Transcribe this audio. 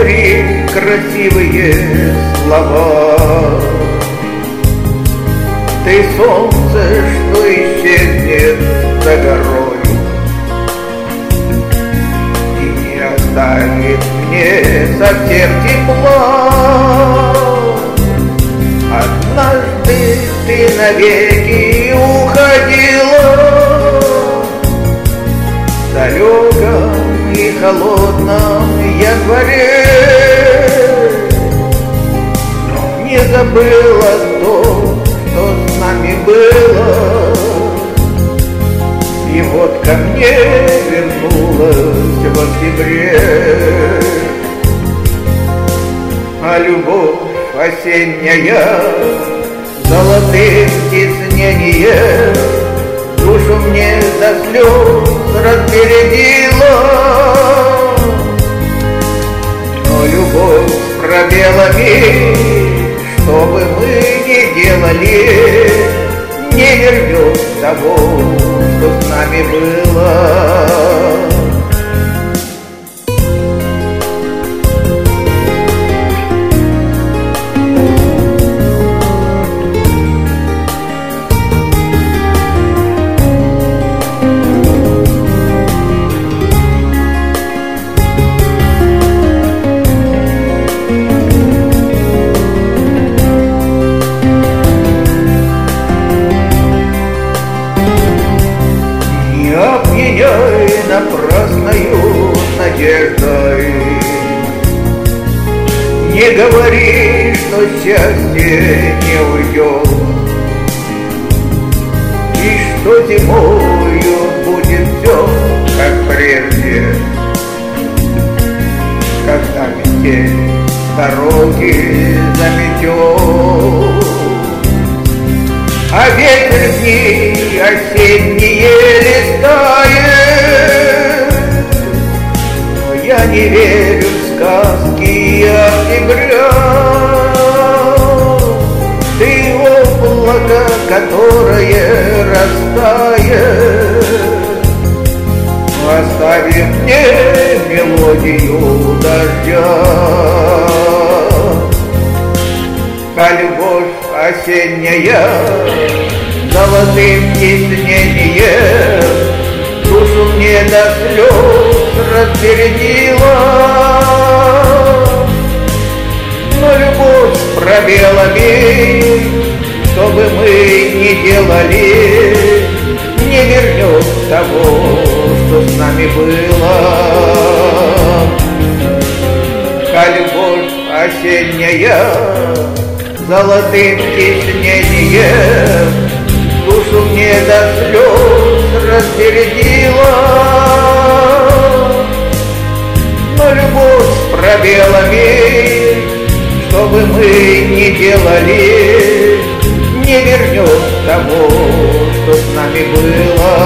говори красивые слова. Ты солнце, что исчезнет за горой и не оставит мне совсем тепла. Однажды ты навеки уходила в далеком и холодном январе, но не забыла то, что с нами было, и вот ко мне вернулась в октябре. А любовь осенняя золотым тиснением душу мне до слез разбередила. Но любовь с пробелами, что бы мы ни делали, не вернет того, что с нами было. Опьяняй напрасною надеждой, не говори, что счастье не уйдет, и что зимою будет все, как прежде, когда метель дороги заметет. А ветер дни осенние листает, но я не верю в сказки октября. Ты облако, которое растает, оставив мне мелодию дождя. А любовь осенняя золотым тиснением душу мне до слез разбередила. Но любовь с пробелами, что бы мы ни делали, не вернет того, что с нами было. А любовь осенняя золотым тиснением душу мне до слез разбередила. Но любовь с пробелами, что бы мы ни делали, не вернет того, что с нами было.